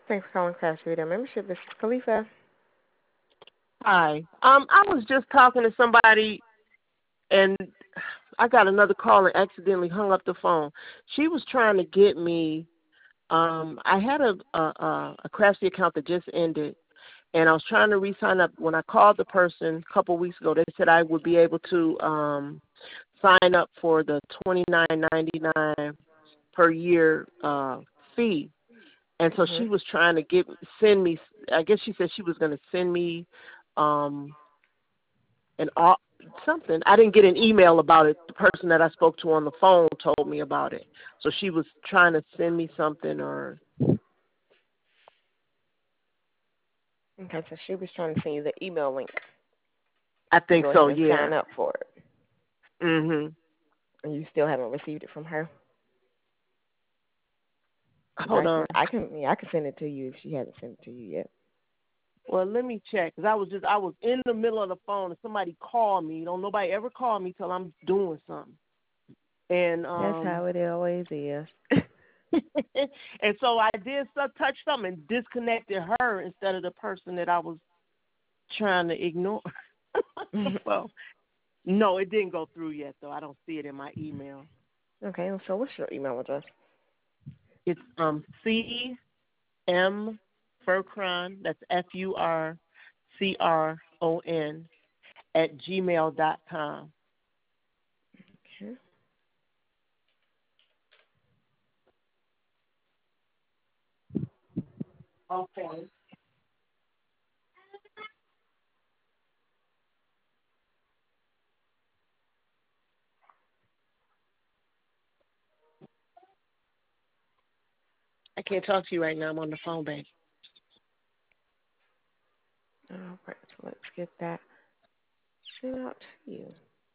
Thanks for calling Crash Radio Membership. This is Khalifa. Hi. I was just talking to somebody, and I got another call and accidentally hung up the phone. She was trying to get me. I had a Craftsy account that just ended, and I was trying to re-sign up. When I called the person a couple of weeks ago, they said I would be able to sign up for the $29.99 per year fee. And so she was trying to send me. I guess she said she was going to send me an something. I didn't get an email about it. The person that I spoke to on the phone told me about it. So she was trying to send me something, or Okay, so she was trying to send you the email link I to think go so. ahead and Yeah. sign up for it. Mhm. And you still haven't received it from her? Hold on. I can send it to you if she hasn't sent it to you yet. Well, let me check, because I was in the middle of the phone and somebody called me. Don't nobody ever call me till I'm doing something. And That's how it always is. and so I did touch something and disconnected her instead of the person that I was trying to ignore. Well, no, it didn't go through yet, though. I don't see it in my email. Okay, so what's your email address? It's CM Furcron, that's FURCRON @gmail.com. Okay. Okay. I can't talk to you right now. I'm on the phone, babe. All right, so let's get that sent out to you.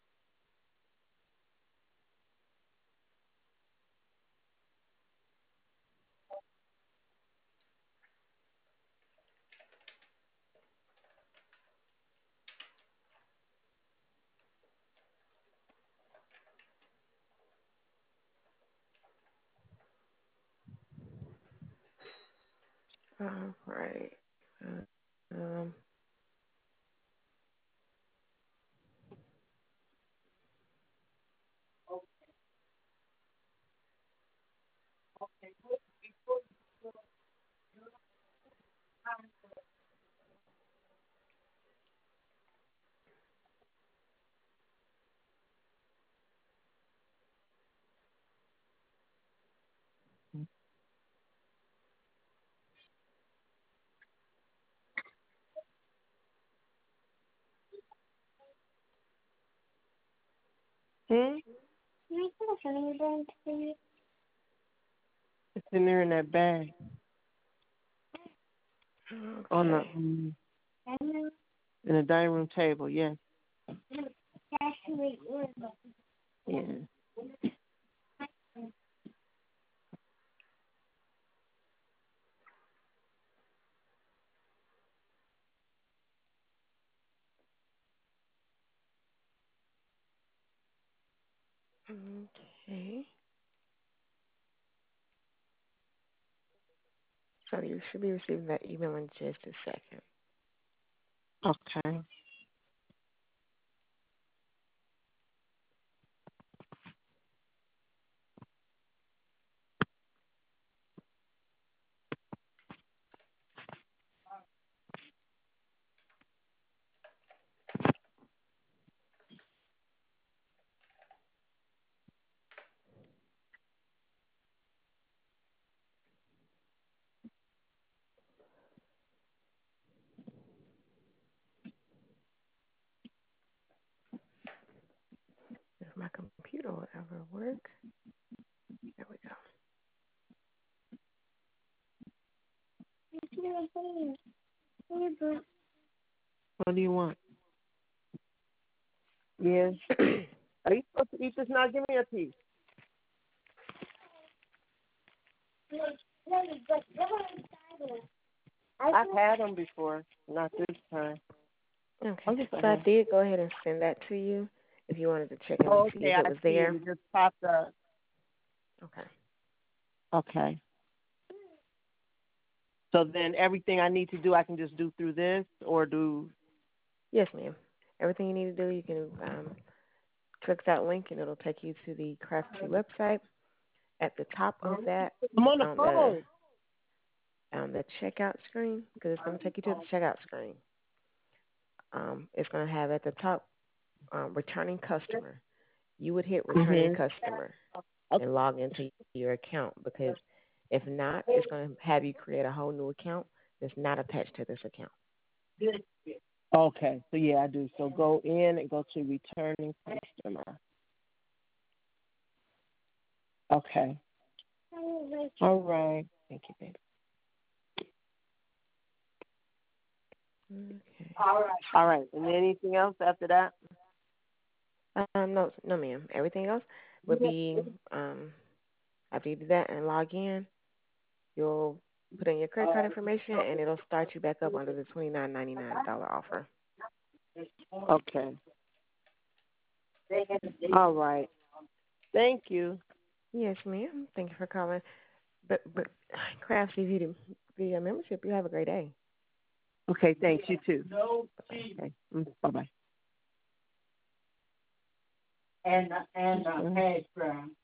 All right. Um, Hmm? It's in there in that bag. On the okay. in the dining room table, yes. Yeah. Okay. So you should be receiving that email in just a second. Okay. If my computer will ever work. There we go. What do you want? Yes. Are you supposed to eat this now? Give me a piece. I've had them before, not this time. Okay. So I did go ahead and send that to you if you wanted to check in to see Okay, if it I was see it. there. It just popped up. Okay. Okay. So then everything I need to do, I can just do through this, or do? Yes, ma'am. Everything you need to do, you can click that link, and it'll take you to the Craftsy website. At the top of that, I'm on the on phone. the checkout screen, because it's going to take you to the checkout screen. It's going to have at the top returning customer. You would hit returning Mhm. customer and log into your account, because if not, it's going to have you create a whole new account that's not attached to this account. Okay. So yeah, I do. So go in and go to returning customer. Okay. All right. Thank you, baby. Okay. All right. And anything else after that? No, no, ma'am. Everything else would be after you do that and log in, you'll put in your credit card information, and it'll start you back up under the $29.99 offer. Okay. All right. Thank you. Yes, ma'am. Thank you for calling. But Craftsy, if you do the membership, you have a great day. Okay. Thanks. You too. Okay. Bye bye. And hash brown.